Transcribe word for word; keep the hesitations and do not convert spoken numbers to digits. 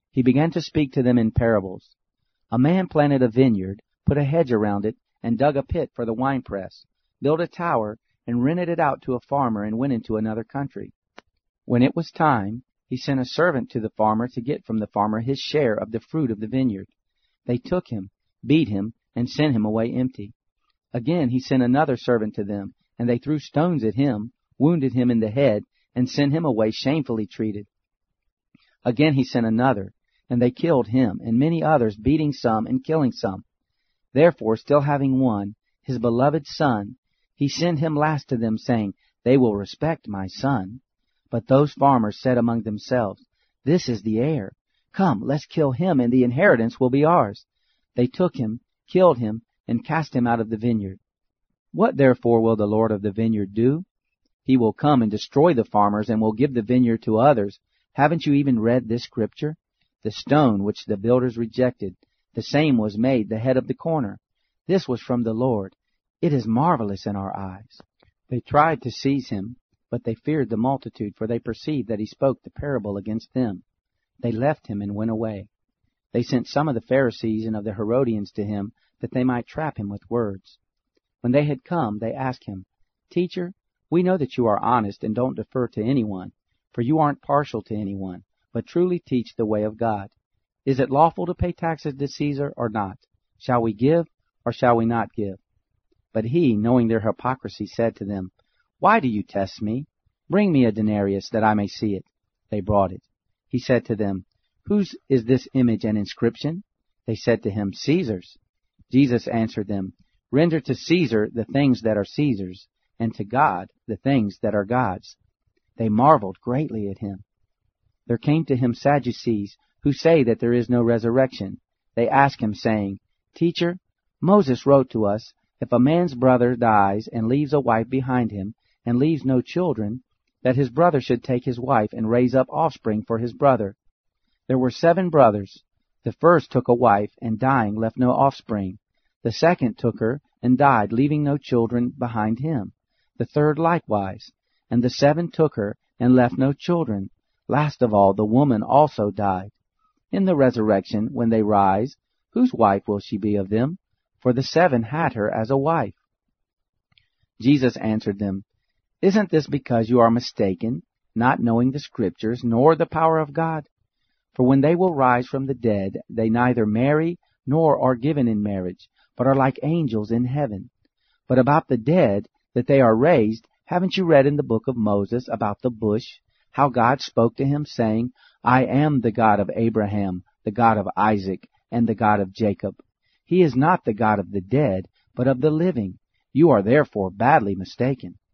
He began to speak to them in parables. A man planted a vineyard, put a hedge around it, and dug a pit for the winepress, built a tower, and rented it out to a farmer, and went into another country. When it was time, he sent a servant to the farmer to get from the farmer his share of the fruit of the vineyard. They took him, beat him, and sent him away empty. Again he sent another servant to them, and they threw stones at him, wounded him in the head, and sent him away shamefully treated. Again he sent another, and they killed him, and many others, beating some and killing some. Therefore, still having one, his beloved son, he sent him last to them, saying, They will respect my son. But those farmers said among themselves, This is the heir. Come, let's kill him, and the inheritance will be ours. They took him, killed him, and cast him out of the vineyard. What therefore will the Lord of the vineyard do? He will come and destroy the farmers, and will give the vineyard to others. Haven't you even read this scripture? The stone which the builders rejected, the same was made the head of the corner. This was from the Lord. It is marvelous in our eyes. They tried to seize him, but they feared the multitude, for they perceived that he spoke the parable against them. They left him and went away. They sent some of the Pharisees and of the Herodians to him, that they might trap him with words. When they had come, they asked him, Teacher, we know that you are honest and don't defer to anyone, for you aren't partial to anyone, but truly teach the way of God. Is it lawful to pay taxes to Caesar or not? Shall we give or shall we not give? But he, knowing their hypocrisy, said to them, Why do you test me? Bring me a denarius, that I may see it. They brought it. He said to them, Whose is this image and inscription? They said to him, Caesar's. Jesus answered them, Render to Caesar the things that are Caesar's, and to God the things that are God's. They marveled greatly at him. There came to him Sadducees, who say that there is no resurrection. They asked him, saying, Teacher, Moses wrote to us, If a man's brother dies and leaves a wife behind him, and leaves no children, that his brother should take his wife and raise up offspring for his brother. There were seven brothers. The first took a wife, and dying left no offspring. The second took her, and died, leaving no children behind him. The third likewise. And the seven took her, and left no children. Last of all, the woman also died. In the resurrection, when they rise, whose wife will she be of them? For the seven had her as a wife. Jesus answered them, Isn't this because you are mistaken, not knowing the Scriptures, nor the power of God? For when they will rise from the dead, they neither marry nor are given in marriage, but are like angels in heaven. But about the dead, that they are raised, haven't you read in the book of Moses about the bush, how God spoke to him, saying, I am the God of Abraham, the God of Isaac, and the God of Jacob. He is not the God of the dead, but of the living. You are therefore badly mistaken.